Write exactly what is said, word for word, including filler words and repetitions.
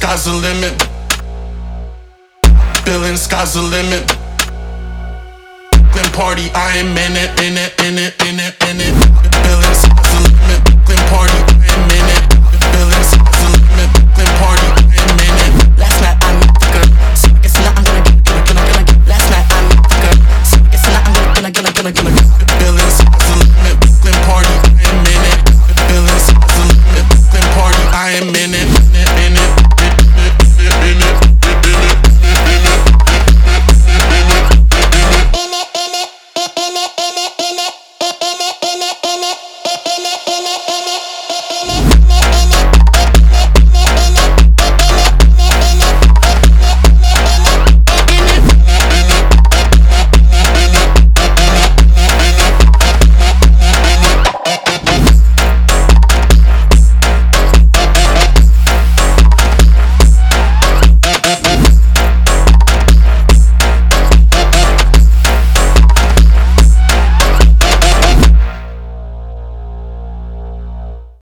sky's the limit. Feeling sky's the limit. Then party, I am in it, in it, in it, in it, in it. Feeling sky's the limit.